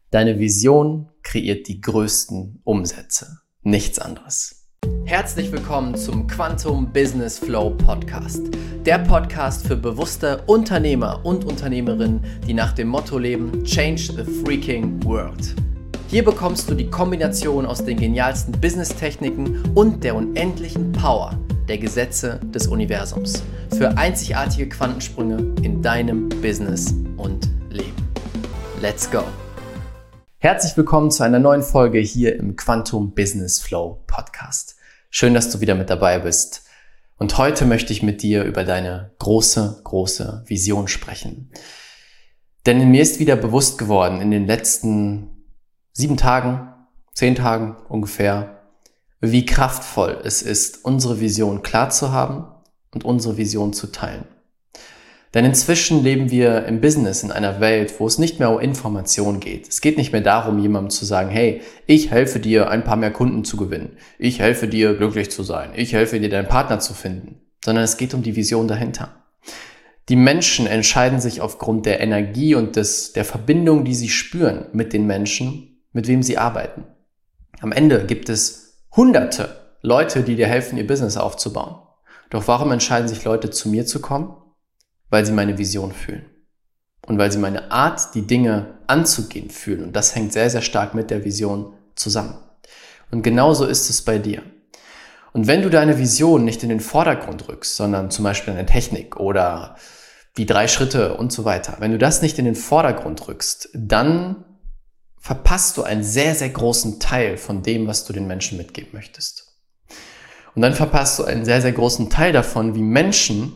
Deine Vision kreiert die größten Umsätze. Nichts anderes. Herzlich willkommen zum Quantum Business Flow Podcast. Der Podcast für bewusste Unternehmer und Unternehmerinnen, die nach dem Motto leben: Change the freaking world. Hier bekommst du die Kombination aus den genialsten Business-Techniken und der unendlichen Power der Gesetze des Universums für einzigartige Quantensprünge in deinem Business und Leben. Let's go! Herzlich willkommen zu einer neuen Folge hier im Quantum Business Flow Podcast. Schön, dass du wieder mit dabei bist. Und heute möchte ich mit dir über deine große Vision sprechen. Denn mir ist wieder bewusst geworden in den letzten 7 Tagen, 10 Tagen ungefähr, wie kraftvoll es ist, unsere Vision klar zu haben und unsere Vision zu teilen. Denn inzwischen leben wir im Business in einer Welt, wo es nicht mehr um Information geht. Es geht nicht mehr darum, jemandem zu sagen: Hey, ich helfe dir, ein paar mehr Kunden zu gewinnen. Ich helfe dir, glücklich zu sein. Ich helfe dir, deinen Partner zu finden. Sondern es geht um die Vision dahinter. Die Menschen entscheiden sich aufgrund der Energie und der Verbindung, die sie spüren mit den Menschen, mit wem sie arbeiten. Am Ende gibt es Hunderte Leute, die dir helfen, ihr Business aufzubauen. Doch warum entscheiden sich Leute, zu mir zu kommen? Weil sie meine Vision fühlen. Und weil sie meine Art, die Dinge anzugehen, fühlen. Und das hängt sehr, sehr stark mit der Vision zusammen. Und genauso ist es bei dir. Und wenn du deine Vision nicht in den Vordergrund rückst, sondern zum Beispiel eine Technik oder die 3 Schritte und so weiter, wenn du das nicht in den Vordergrund rückst, dann verpasst du einen sehr, sehr großen Teil von dem, was du den Menschen mitgeben möchtest. Und dann verpasst du einen sehr, sehr großen Teil davon, wie Menschen,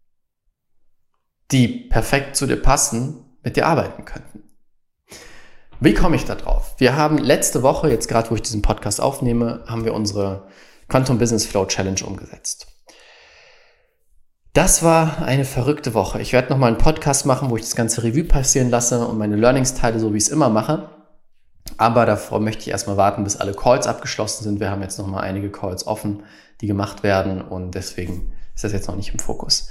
die perfekt zu dir passen, mit dir arbeiten könnten. Wie komme ich da drauf? Wir haben letzte Woche, jetzt gerade wo ich diesen Podcast aufnehme, haben wir unsere Quantum Business Flow Challenge umgesetzt. Das war eine verrückte Woche. Ich werde nochmal einen Podcast machen, wo ich das ganze Revue passieren lasse und meine Learnings teile, so wie ich es immer mache. Aber davor möchte ich erstmal warten, bis alle Calls abgeschlossen sind. Wir haben jetzt nochmal einige Calls offen, die gemacht werden, und deswegen ist das jetzt noch nicht im Fokus.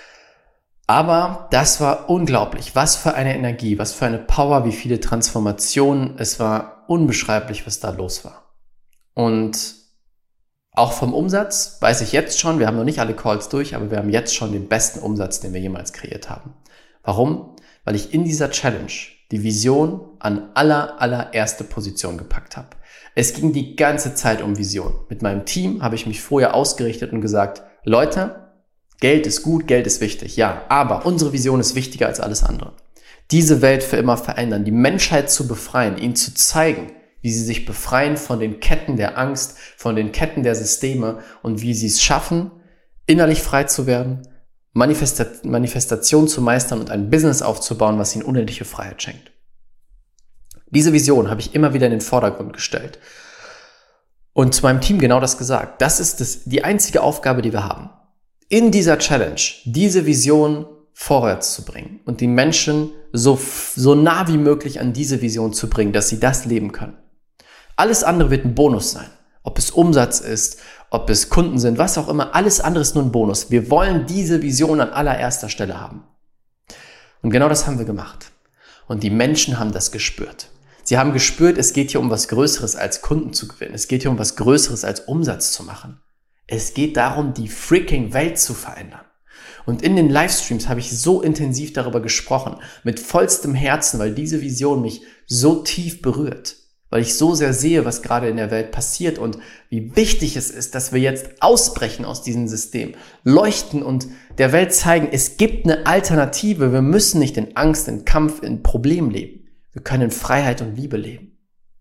Aber das war unglaublich. Was für eine Energie, was für eine Power, wie viele Transformationen. Es war unbeschreiblich, was da los war. Und auch vom Umsatz weiß ich jetzt schon, wir haben noch nicht alle Calls durch, aber wir haben jetzt schon den besten Umsatz, den wir jemals kreiert haben. Warum? Weil ich in dieser Challenge die Vision an allererste Position gepackt habe. Es ging die ganze Zeit um Vision. Mit meinem Team habe ich mich vorher ausgerichtet und gesagt: Leute, Geld ist gut, Geld ist wichtig, ja, aber unsere Vision ist wichtiger als alles andere. Diese Welt für immer verändern, die Menschheit zu befreien, ihnen zu zeigen, wie sie sich befreien von den Ketten der Angst, von den Ketten der Systeme und wie sie es schaffen, innerlich frei zu werden, Manifestation zu meistern und ein Business aufzubauen, was ihnen unendliche Freiheit schenkt. Diese Vision habe ich immer wieder in den Vordergrund gestellt und zu meinem Team genau das gesagt. Das ist die einzige Aufgabe, die wir haben. In dieser Challenge diese Vision vorwärts zu bringen und die Menschen so nah wie möglich an diese Vision zu bringen, dass sie das leben können. Alles andere wird ein Bonus sein. Ob es Umsatz ist, ob es Kunden sind, was auch immer, alles andere ist nur ein Bonus. Wir wollen diese Vision an allererster Stelle haben. Und genau das haben wir gemacht. Und die Menschen haben das gespürt. Sie haben gespürt, es geht hier um was Größeres als Kunden zu gewinnen. Es geht hier um was Größeres als Umsatz zu machen. Es geht darum, die freaking Welt zu verändern. Und in den Livestreams habe ich so intensiv darüber gesprochen, mit vollstem Herzen, weil diese Vision mich so tief berührt. Weil ich so sehr sehe, was gerade in der Welt passiert und wie wichtig es ist, dass wir jetzt ausbrechen aus diesem System, leuchten und der Welt zeigen, es gibt eine Alternative. Wir müssen nicht in Angst, in Kampf, in Problem leben. Wir können in Freiheit und Liebe leben.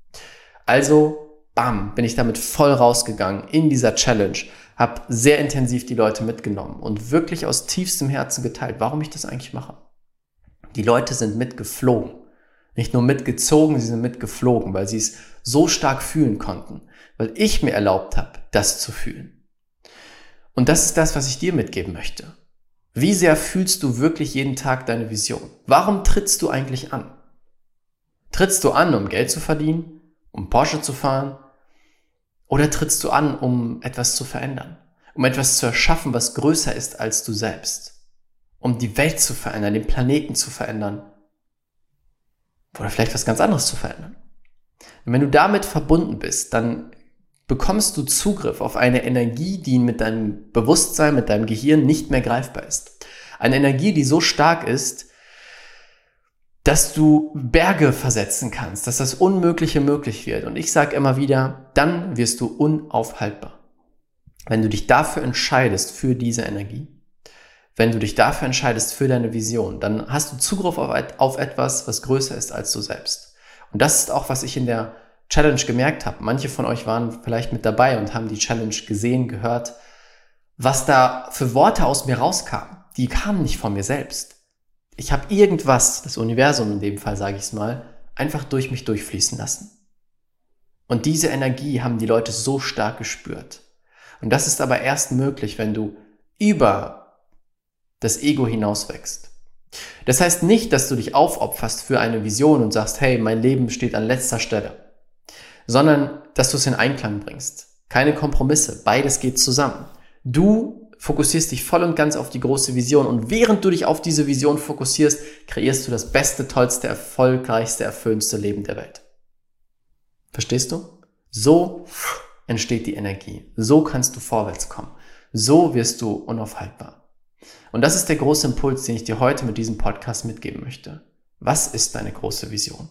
Also, bam, bin ich damit voll rausgegangen in dieser Challenge, habe sehr intensiv die Leute mitgenommen und wirklich aus tiefstem Herzen geteilt, warum ich das eigentlich mache. Die Leute sind mitgeflogen. Nicht nur mitgezogen, sie sind mitgeflogen, weil sie es so stark fühlen konnten, weil ich mir erlaubt habe, das zu fühlen. Und das ist das, was ich dir mitgeben möchte. Wie sehr fühlst du wirklich jeden Tag deine Vision? Warum trittst du eigentlich an? Trittst du an, um Geld zu verdienen, um Porsche zu fahren? Oder trittst du an, um etwas zu verändern? Um etwas zu erschaffen, was größer ist als du selbst? Um die Welt zu verändern, den Planeten zu verändern? oder vielleicht was ganz anderes zu verändern. Und wenn du damit verbunden bist, dann bekommst du Zugriff auf eine Energie, die mit deinem Bewusstsein, mit deinem Gehirn nicht mehr greifbar ist. Eine Energie, die so stark ist, dass du Berge versetzen kannst, dass das Unmögliche möglich wird. Und ich sage immer wieder, dann wirst du unaufhaltbar. Wenn du dich dafür entscheidest, für diese Energie, wenn du dich dafür entscheidest, für deine Vision, dann hast du Zugriff auf etwas, was größer ist als du selbst. Und das ist auch, was ich in der Challenge gemerkt habe. Manche von euch waren vielleicht mit dabei und haben die Challenge gesehen, gehört, was da für Worte aus mir rauskamen. Die kamen nicht von mir selbst. Ich habe irgendwas, das Universum in dem Fall, sage ich es mal, einfach durch mich durchfließen lassen. Und diese Energie haben die Leute so stark gespürt. Und das ist aber erst möglich, wenn du über das Ego hinaus wächst. Das heißt nicht, dass du dich aufopferst für eine Vision und sagst, hey, mein Leben steht an letzter Stelle, sondern dass du es in Einklang bringst. Keine Kompromisse, beides geht zusammen. Du fokussierst dich voll und ganz auf die große Vision und während du dich auf diese Vision fokussierst, kreierst du das beste, tollste, erfolgreichste, erfüllendste Leben der Welt. Verstehst du? So entsteht die Energie. So kannst du vorwärts kommen. So wirst du unaufhaltbar. Und das ist der große Impuls, den ich dir heute mit diesem Podcast mitgeben möchte. Was ist deine große Vision?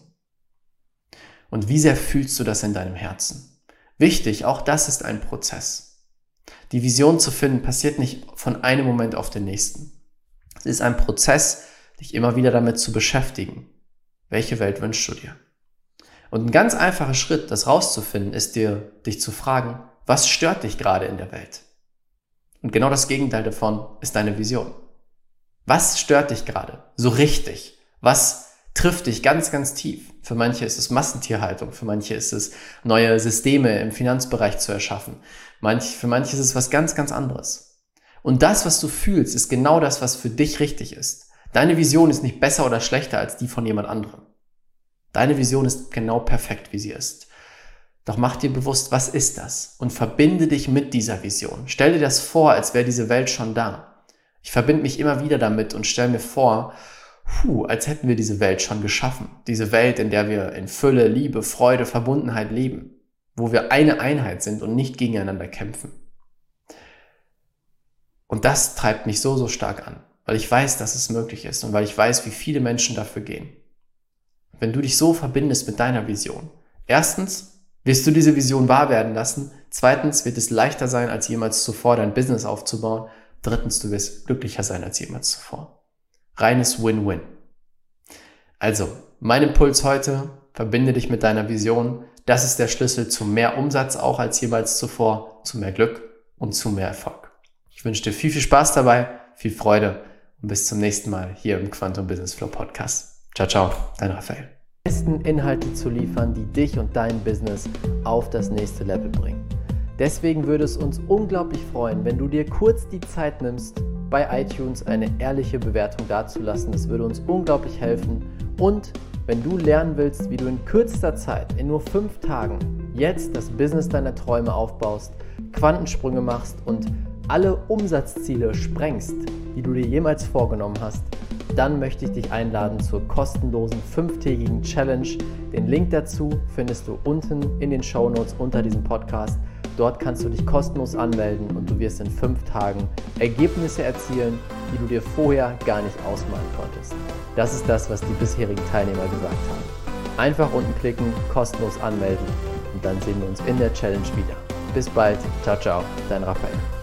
Und wie sehr fühlst du das in deinem Herzen? Wichtig, auch das ist ein Prozess. Die Vision zu finden, passiert nicht von einem Moment auf den nächsten. Es ist ein Prozess, dich immer wieder damit zu beschäftigen. Welche Welt wünschst du dir? Und ein ganz einfacher Schritt, das rauszufinden, ist dich zu fragen, was stört dich gerade in der Welt? Und genau das Gegenteil davon ist deine Vision. Was stört dich gerade? So richtig. Was trifft dich ganz, ganz tief? Für manche ist es Massentierhaltung, für manche ist es neue Systeme im Finanzbereich zu erschaffen. Für manche ist es was ganz, ganz anderes. Und das, was du fühlst, ist genau das, was für dich richtig ist. Deine Vision ist nicht besser oder schlechter als die von jemand anderem. Deine Vision ist genau perfekt, wie sie ist. Doch mach dir bewusst, was ist das? Und verbinde dich mit dieser Vision. Stell dir das vor, als wäre diese Welt schon da. Ich verbinde mich immer wieder damit und stelle mir vor, als hätten wir diese Welt schon geschaffen. Diese Welt, in der wir in Fülle, Liebe, Freude, Verbundenheit leben. Wo wir eine Einheit sind und nicht gegeneinander kämpfen. Und das treibt mich so, so stark an, weil ich weiß, dass es möglich ist und weil ich weiß, wie viele Menschen dafür gehen. Wenn du dich so verbindest mit deiner Vision, erstens wirst du diese Vision wahr werden lassen, zweitens wird es leichter sein, als jemals zuvor dein Business aufzubauen, drittens du wirst glücklicher sein als jemals zuvor. Reines Win-Win. Also, mein Impuls heute, verbinde dich mit deiner Vision. Das ist der Schlüssel zu mehr Umsatz auch als jemals zuvor, zu mehr Glück und zu mehr Erfolg. Ich wünsche dir viel, viel Spaß dabei, viel Freude und bis zum nächsten Mal hier im Quantum Business Flow Podcast. Ciao, ciao, dein Raphael. Besten Inhalte zu liefern, die dich und dein Business auf das nächste Level bringen. Deswegen würde es uns unglaublich freuen, wenn du dir kurz die Zeit nimmst, bei iTunes eine ehrliche Bewertung dazulassen. Das würde uns unglaublich helfen. Und wenn du lernen willst, wie du in kürzester Zeit, in nur 5 Tagen, jetzt das Business deiner Träume aufbaust, Quantensprünge machst und alle Umsatzziele sprengst, die du dir jemals vorgenommen hast, dann möchte ich dich einladen zur kostenlosen 5-tägigen Challenge. Den Link dazu findest du unten in den Shownotes unter diesem Podcast. Dort kannst du dich kostenlos anmelden und du wirst in 5 Tagen Ergebnisse erzielen, die du dir vorher gar nicht ausmalen konntest. Das ist das, was die bisherigen Teilnehmer gesagt haben. Einfach unten klicken, kostenlos anmelden und dann sehen wir uns in der Challenge wieder. Bis bald, ciao, ciao, dein Raphael.